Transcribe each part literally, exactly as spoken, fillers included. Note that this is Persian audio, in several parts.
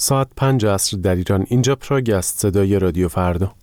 ساعت پنج عصر در ایران. اینجا پراگ است. صدای رادیو فردا.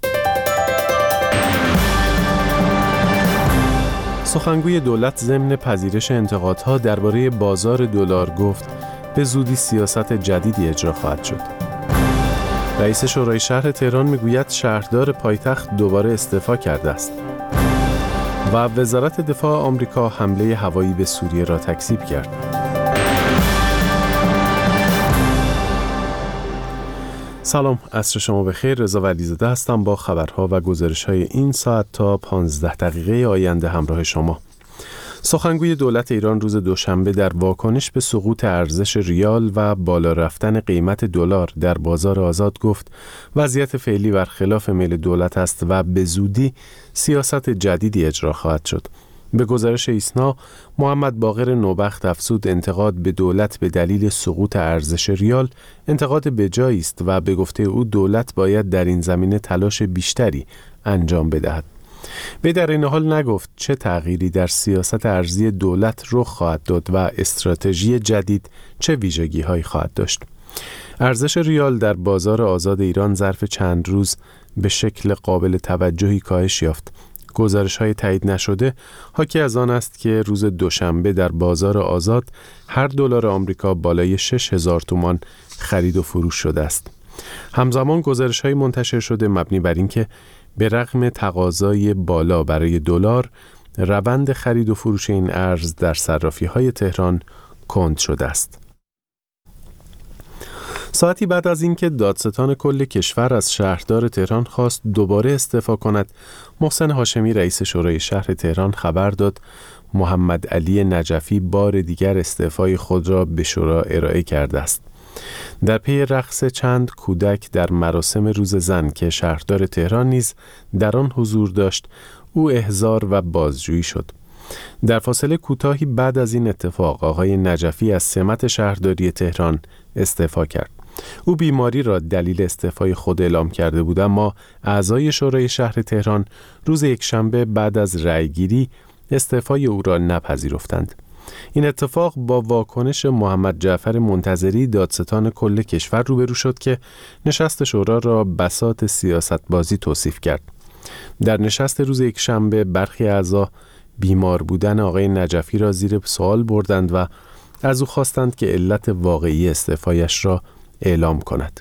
سخنگوی دولت ضمن پذیرش انتقادها درباره بازار دلار گفت به زودی سیاست جدیدی اجرا خواهد شد. رئیس شورای شهر تهران میگوید شهردار پایتخت دوباره استعفا کرده است. و وزارت دفاع آمریکا حمله هوایی به سوریه را تکذیب کرد. سلام، عصر شما بخیر. رضا ولیزاده هستم با خبرها و گزارش‌های این ساعت تا پانزده دقیقه آینده همراه شما. سخنگوی دولت ایران روز دوشنبه در واکنش به سقوط ارزش ریال و بالا رفتن قیمت دلار در بازار آزاد گفت وضعیت فعلی برخلاف میل دولت است و به زودی سیاست جدیدی اجرا خواهد شد. به گزارش ایسنا، محمد باقر نوبخت افزود انتقاد به دولت به دلیل سقوط ارزش ریال انتقاد بجایی است و به گفته او دولت باید در این زمینه تلاش بیشتری انجام بدهد. وی در این حال نگفت چه تغییری در سیاست ارزی دولت رخ خواهد داد و استراتژی جدید چه ویژگی‌هایی خواهد داشت. ارزش ریال در بازار آزاد ایران ظرف چند روز به شکل قابل توجهی کاهش یافت. گزارش‌های تایید نشده حاکی از آن است که روز دوشنبه در بازار آزاد هر دلار آمریکا بالای شش هزار تومان خرید و فروش شده است. همزمان گزارش‌های منتشر شده مبنی بر اینکه به رغم تقاضای بالا برای دلار، روند خرید و فروش این ارز در صرافی‌های تهران کند شده است. ساعتی بعد از اینکه دادستان کل کشور از شهردار تهران خواست دوباره استعفا کند، محسن هاشمی رئیس شورای شهر تهران خبر داد محمد علی نجفی بار دیگر استعفای خود را به شورا ارائه کرده است. در پی رقص چند کودک در مراسم روز زن که شهردار تهران نیز در آن حضور داشت، او احضار و بازجویی شد. در فاصله کوتاهی بعد از این اتفاق آقای نجفی از سمت شهرداری تهران استعفا کرد. او بیماری را دلیل استعفای خود اعلام کرده بود، اما اعضای شورای شهر تهران روز یکشنبه بعد از رأیگیری استعفای او را نپذیرفتند. این اتفاق با واکنش محمد جعفر منتظری دادستان کل کشور روبرو شد که نشست شورا را بساط سیاست بازی توصیف کرد. در نشست روز یکشنبه برخی اعضا بیمار بودن آقای نجفی را زیر سوال بردند و از او خواستند که علت واقعی استعفایش را اعلام کند.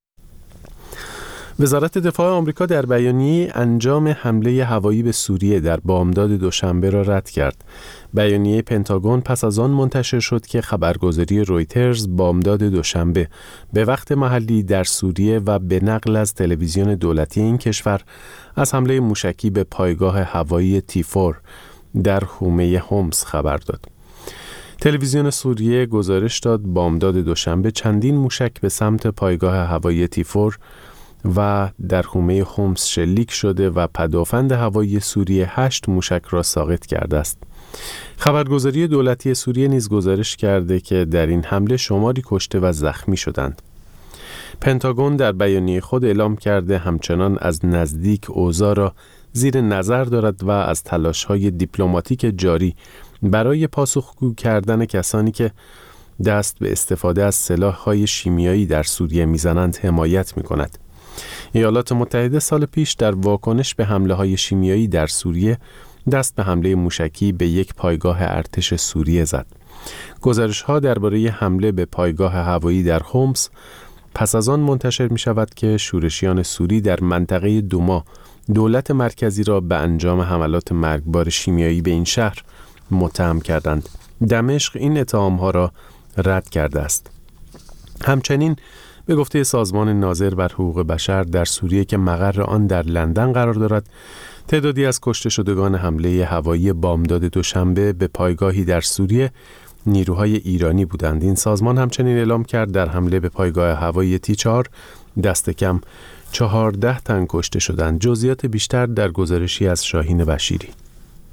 وزارت دفاع آمریکا در بیانیه انجام حمله هوایی به سوریه در بامداد دوشنبه را رد کرد. بیانیه پنتاگون پس از آن منتشر شد که خبرگزاری رویترز بامداد دوشنبه به وقت محلی در سوریه و به نقل از تلویزیون دولتی این کشور از حمله موشکی به پایگاه هوایی تیفور در حومه حمص خبر داد. تلویزیون سوریه گزارش داد بامداد دوشنبه چندین موشک به سمت پایگاه هوایی تیفور و در حومه حمص شلیک شده و پدافند هوایی سوریه هشت موشک را ساقط کرده است. خبرگزاری دولتی سوریه نیز گزارش کرده که در این حمله شماری کشته و زخمی شدند. پنتاگون در بیانیه خود اعلام کرده همچنان از نزدیک اوضاع را زیر نظر دارد و از تلاش‌های دیپلماتیک جاری برای پاسخگو کردن کسانی که دست به استفاده از سلاح‌های شیمیایی در سوریه می‌زنند حمایت می‌کند. ایالات متحده سال پیش در واکنش به حمله‌های شیمیایی در سوریه دست به حمله موشکی به یک پایگاه ارتش سوریه زد. گزارش‌ها درباره حمله به پایگاه هوایی در حمص پس از آن منتشر می‌شود که شورشیان سوری در منطقه دوما دولت مرکزی را به انجام حملات مرگبار شیمیایی به این شهر متهم کردند. دمشق این اتهام‌ها را رد کرده است. همچنین به گفته سازمان ناظر بر حقوق بشر در سوریه که مقر آن در لندن قرار دارد، تعدادی از کشته شدگان حمله هوایی بامداد دوشنبه به پایگاهی در سوریه نیروهای ایرانی بودند. این سازمان همچنین اعلام کرد در حمله به پایگاه هوایی تی چهار دست کم چهارده تن کشته شدند. جزئیات بیشتر در گزارشی از شاهین بشیری.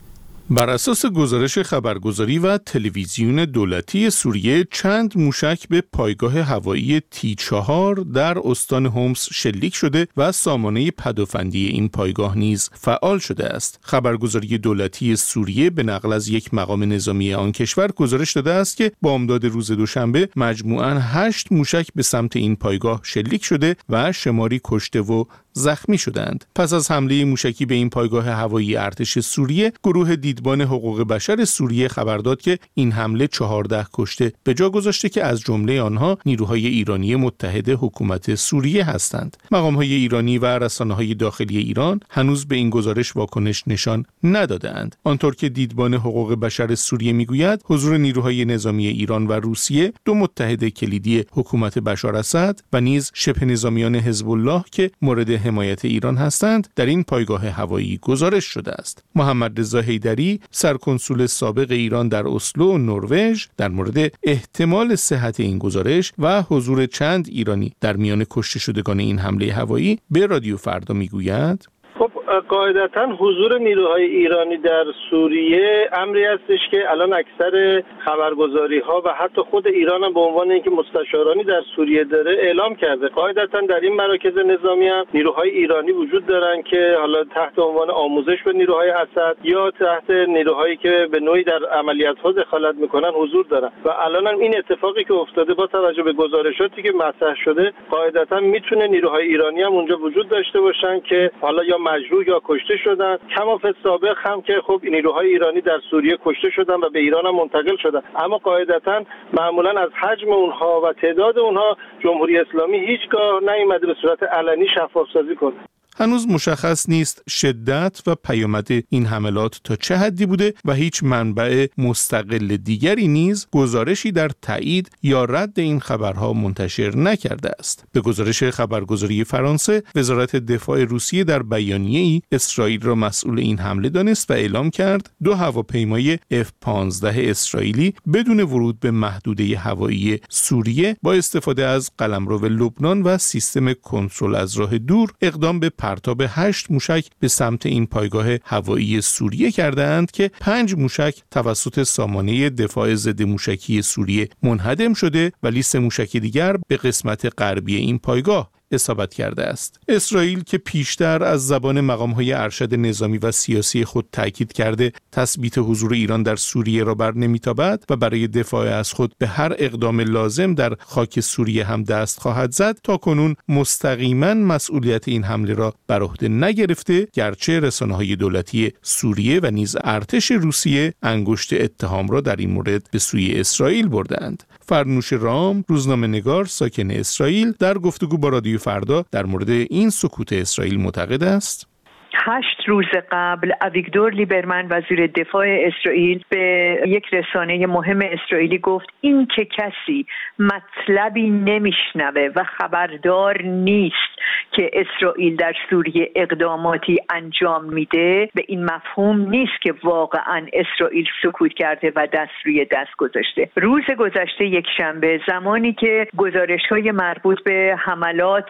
بر اساس گزارش خبرگزاری و تلویزیون دولتی سوریه، چند موشک به پایگاه هوایی تی چهار در استان هومس شلیک شده و سامانه پدافندی این پایگاه نیز فعال شده است. خبرگزاری دولتی سوریه به نقل از یک مقام نظامی آن کشور گزارش داده است که بامداد روز دوشنبه مجموعاً هشت موشک به سمت این پایگاه شلیک شده و شماری کشته و زخمی شدند. پس از حمله موشکی به این پایگاه هوایی ارتش سوریه، گروه دیدبان حقوق بشر سوریه خبر داد که این حمله چهارده کشته به جا گذاشته که از جمله آنها نیروهای ایرانی متحد حکومت سوریه هستند. مقام‌های ایرانی و رسانه‌های داخلی ایران هنوز به این گزارش واکنش نشان ندادند. آنطور که دیدبان حقوق بشر سوریه میگوید، حضور نیروهای نظامی ایران و روسیه، دو متحد کلیدی حکومت بشار اسد و نیز شبه نظامیان حزب الله که مورد حمایت ایران هستند، در این پایگاه هوایی گزارش شده است. محمد رضا حیدری، سرکنسول سابق ایران در اسلو، نروژ، در مورد احتمال صحت این گزارش و حضور چند ایرانی در میان کشته شدگان این حمله هوایی به رادیو فردا میگوید: خب قاعدتاً حضور نیروهای ایرانی در سوریه امری هستش که الان اکثر خبرگزاری‌ها و حتی خود ایران هم به عنوان اینکه مستشارانی در سوریه داره اعلام کرده. قاعدتاً در این مراکز نظامی هم نیروهای ایرانی وجود دارن که حالا تحت عنوان آموزش به نیروهای اسد یا تحت نیروهایی که به نوعی در عملیات‌ها دخالت میکنن حضور دارن و الان هم این اتفاقی که افتاده با توجه به گزارشاتی که مطرح شده، قاعدتاً میتونه نیروهای ایرانی هم اونجا وجود داشته باشن که حالا یا مجروح یا کشته شدن. کما فی سابق هم که خب نیروهای ایرانی در سوریه کشته شدن و به ایران هم منتقل شدن، اما قاعدتاً معمولاً از حجم اونها و تعداد اونها جمهوری اسلامی هیچگاه نیامده به صورت علنی شفاف سازی کنه. هنوز مشخص نیست شدت و پیامد این حملات تا چه حدی بوده و هیچ منبع مستقل دیگری نیز گزارشی در تایید یا رد این خبرها منتشر نکرده است. به گزارش خبرگزاری فرانسه، وزارت دفاع روسیه در بیانیه‌ای اسرائیل را مسئول این حمله دانست و اعلام کرد دو هواپیمای اف پانزده اسرائیلی بدون ورود به محدوده هوایی سوریه با استفاده از قلمرو لبنان و سیستم کنترل از راه دور اقدام به پرتاب هشت موشک به سمت این پایگاه هوایی سوریه کردند که پنج موشک توسط سامانه دفاع ضد موشکی سوریه منهدم شده ولی سه موشک دیگر به قسمت غربی این پایگاه اصابت کرده است. اسرائیل که پیشتر از زبان مقام‌های ارشد نظامی و سیاسی خود تاکید کرده تثبیت حضور ایران در سوریه را بر نمی‌تابد و برای دفاع از خود به هر اقدام لازم در خاک سوریه هم دست خواهد زد، تا کنون مستقیما مسئولیت این حمله را بر عهده نگرفته، گرچه رسانه‌های دولتی سوریه و نیز ارتش روسیه انگشت اتهام را در این مورد به سوی اسرائیل بردند. فرنوش رام، روزنامه‌نگار ساکن اسرائیل، در گفتگو با رادیو فردا در مورد این سکوت اسرائیل معتقد است: هشت روز قبل اویگدور لیبرمن وزیر دفاع اسرائیل به یک رسانه مهم اسرائیلی گفت این که کسی مطلبی نمیشنوه و خبردار نیست که اسرائیل در سوریه اقداماتی انجام میده، به این مفهوم نیست که واقعا اسرائیل سکوت کرده و دست روی دست گذاشته. روز گذشته یک شنبه، زمانی که گزارش‌های مربوط به حملات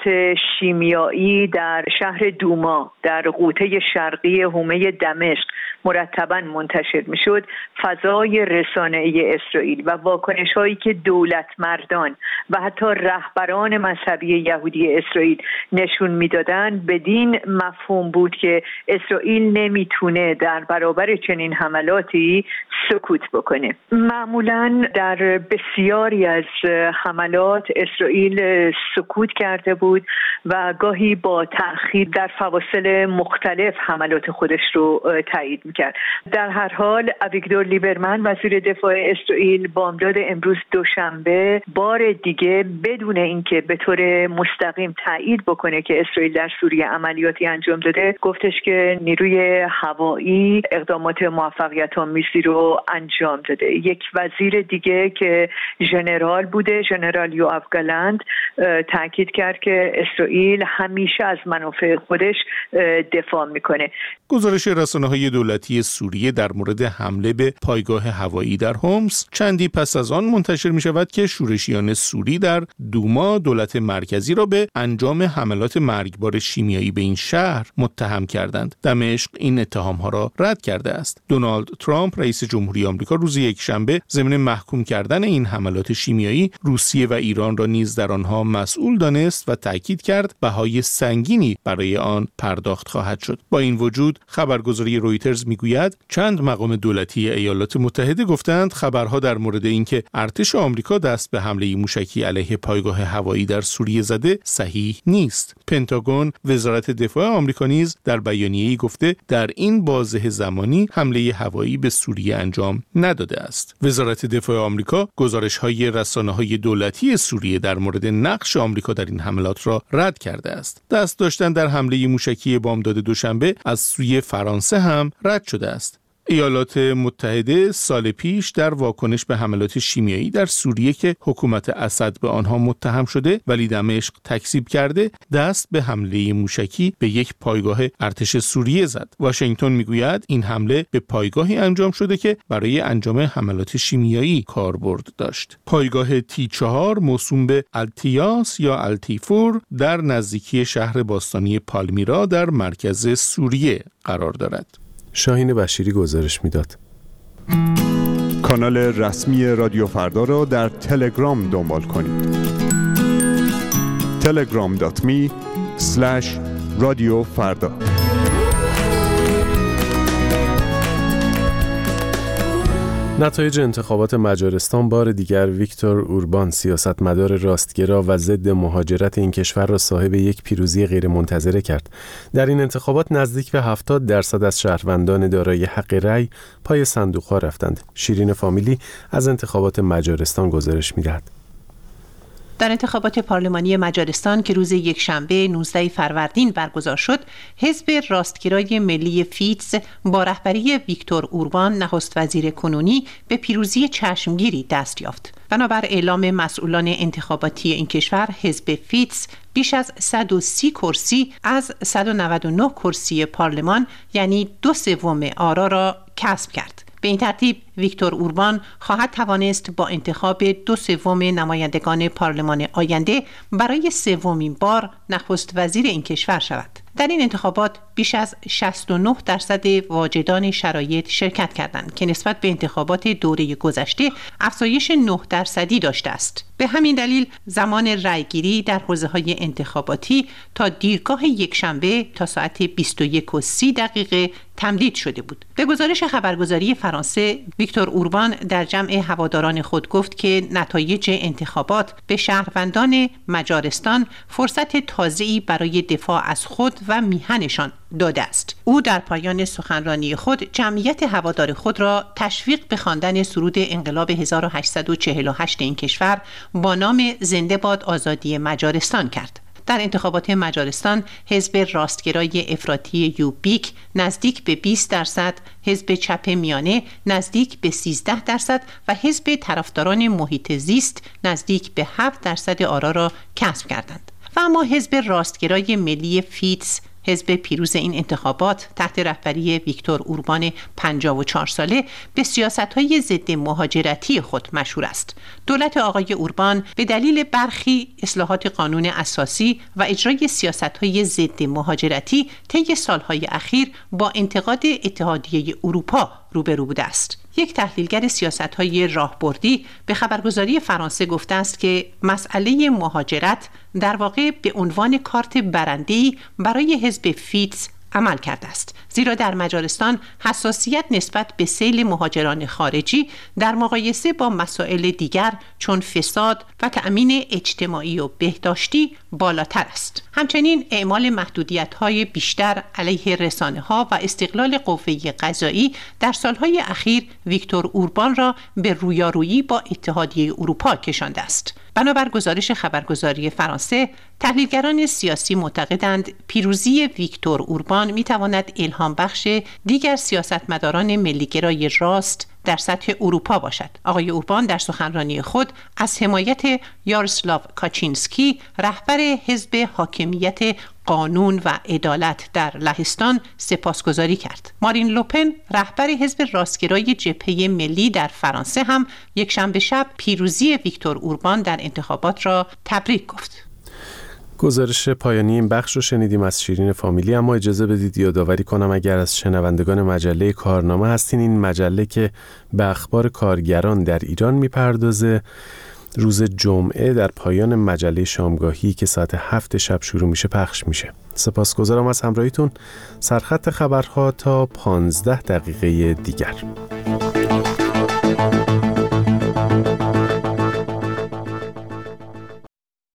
شیمیایی در شهر دوما در قوطه شرقی حومه دمشق مرتباً منتشر میشد، فضای رسانه‌ای اسرائیل و واکنش‌هایی که دولت مردان و حتی رهبران مذهبی یهودی اسرائیل نشون میدادند بدین مفهوم بود که اسرائیل نمیتونه در برابر چنین حملاتی سکوت بکنه. معمولاً در بسیاری از حملات اسرائیل سکوت کرده بود و گاهی با تأخیر در فواصل مختلف حملات خودش رو تایید میکرد. در هر حال اویگدور لیبرمن وزیر دفاع اسرائیل بامداد امروز دوشنبه بار دیگه بدون اینکه به طور مستقیم تایید بکنه که اسرائیل در سوریه عملیاتی انجام داده، گفتش که نیروی هوایی اقدامات موفقیت آمیزی رو انجام داده. یک وزیر دیگه که ژنرال بوده، ژنرال یوآف گالند، تاکید کرد که اسرائیل همیشه از منافع خودش دفاع دفاع میکنه. گزارش رسانه‌های دولتی سوریه در مورد حمله به پایگاه هوایی در هومس چندی پس از آن منتشر می شود که شورشیان سوری در دوما دولت مرکزی را به انجام حملات مرگبار شیمیایی به این شهر متهم کردند. دمشق این اتهام‌ها را رد کرده است. دونالد ترامپ رئیس جمهوری آمریکا روز یکشنبه ضمن محکوم کردن این حملات شیمیایی روسیه و ایران را نیز در آنها مسئول دانست و تاکید کرد بهای سنگینی برای آن پرداخت خواهد شد. با این وجود خبرگزاری رویترز میگوید چند مقام دولتی ایالات متحده گفتند خبرها در مورد اینکه ارتش آمریکا دست به حمله موشکی علیه پایگاه هوایی در سوریه زده صحیح نیست. پنتاگون، وزارت دفاع آمریکا نیز در بیانیه‌ای گفته در این بازه زمانی حمله هوایی به سوریه انجام نداده است. وزارت دفاع آمریکا گزارش‌های رسانه‌های دولتی سوریه در مورد نقش آمریکا در این حملات را رد کرده است. دست داشتن در حمله موشکی بامداد دوشنبه از سوی فرانسه هم رد شده است. ایالات متحده سال پیش در واکنش به حملات شیمیایی در سوریه که حکومت اسد به آنها متهم شده ولی دمشق تکذیب کرده، دست به حمله موشکی به یک پایگاه ارتش سوریه زد. واشنگتن میگوید این حمله به پایگاهی انجام شده که برای انجام حملات شیمیایی کاربرد داشت. پایگاه تی چهار موسوم به التیاس یا التیفور در نزدیکی شهر باستانی پالمیرا در مرکز سوریه قرار دارد. شاهین بشیری گزارش میداد. کانال رسمی رادیو فردا را در تلگرام دنبال کنید. تلگرام دات می اسلش رادیو فردا. نتایج انتخابات مجارستان بار دیگر ویکتور اوربان، سیاستمدار راستگرا و ضد مهاجرت این کشور را صاحب یک پیروزی غیرمنتظره کرد. در این انتخابات نزدیک به هفتاد درصد از شهروندان دارای حق رأی پای صندوق‌ها رفتند. شیرین فامیلی از انتخابات مجارستان گزارش می‌دهد. در انتخابات پارلمانی مجارستان که روز یکشنبه نوزده فروردین برگزار شد، حزب راستگرای ملی فیتس با رهبری ویکتور اوربان نخست وزیر کنونی به پیروزی چشمگیری دست یافت. بنابر اعلام مسئولان انتخاباتی این کشور، حزب فیتس بیش از صد و سی کرسی از صد و نود و نه کرسی پارلمان یعنی دو سوم آرا را کسب کرد. به این ترتیب ویکتور اوربان خواهد توانست با انتخاب دو سوم نمایندگان پارلمان آینده برای سومین بار نخست وزیر این کشور شود. در این انتخابات بیش از شصت و نه درصد واجدان شرایط شرکت کردند که نسبت به انتخابات دوره گذشته افزایش نه درصدی داشته است. به همین دلیل زمان رأیگیری در حوزه‌های انتخاباتی تا دیرگاه یکشنبه تا ساعت بیست و یک و سی دقیقه تمدید شده بود. به گزارش خبرگزاری فرانسه، ویکتور اوربان در جمع هواداران خود گفت که نتایج انتخابات به شهروندان مجارستان فرصت تازه‌ای برای دفاع از خود و میهنشان داده است. او در پایان سخنرانی خود جمعیت هوادار خود را تشویق به خواندن سرود انقلاب هزار و هشتصد و چهل و هشت این کشور با نام زنده باد آزادی مجارستان کرد. در انتخابات مجارستان حزب راستگرای افراطی یوبیک نزدیک به بیست درصد، حزب چپ میانه نزدیک به سیزده درصد و حزب طرفداران محیط زیست نزدیک به هفت درصد آرا را کسب کردند. و اما حزب راستگرای ملی فیتس، حزب پیروز این انتخابات تحت رهبری ویکتور اوربان پنجاه و چهار ساله، به سیاست‌های ضد مهاجرتی خود مشهور است. دولت آقای اوربان به دلیل برخی اصلاحات قانون اساسی و اجرای سیاست‌های ضد مهاجرتی طی سال‌های اخیر با انتقاد اتحادیه اروپا روبرو بوده است. یک تحلیلگر سیاست‌های راهبردی به خبرگزاری فرانسه گفته است که مسئله مهاجرت در واقع به عنوان کارت برنده‌ای برای حزب فیتس عمل کرده است، زیرا در مجارستان حساسیت نسبت به سیل مهاجران خارجی در مقایسه با مسائل دیگر چون فساد و تأمین اجتماعی و بهداشتی بالاتر است. همچنین اعمال محدودیت‌های بیشتر علیه رسانه‌ها و استقلال قوه قضایی در سالهای اخیر ویکتور اوربان را به رویارویی با اتحادیه اروپا کشانده است. بنابر گزارش خبرگزاری فرانسه، تحلیلگران سیاسی معتقدند پیروزی ویکتور اوربان می‌تواند الهام بخش دیگر سیاستمداران ملیگرای راست در سطح اروپا باشد. آقای اوربان در سخنرانی خود از حمایت یاروسلاو کاچینسکی رهبر حزب حاکمیت قانون و عدالت در لهستان سپاسگزاری کرد. مارین لوپن رهبر حزب راستگرای جبهه ملی در فرانسه هم یک شنبه شب پیروزی ویکتور اوربان در انتخابات را تبریک گفت. گزارش پایانی این بخش رو شنیدیم از شیرین فامیلی، اما اجازه بدید یادآوری کنم اگر از شنوندگان مجله کارنامه هستین، این مجله که به اخبار کارگران در ایران میپردازه روز جمعه در پایان مجله شامگاهی که ساعت هفت شب شروع میشه پخش میشه. سپاسگزارم از همراهیتون. سرخط خبرها تا پانزده دقیقه دیگر.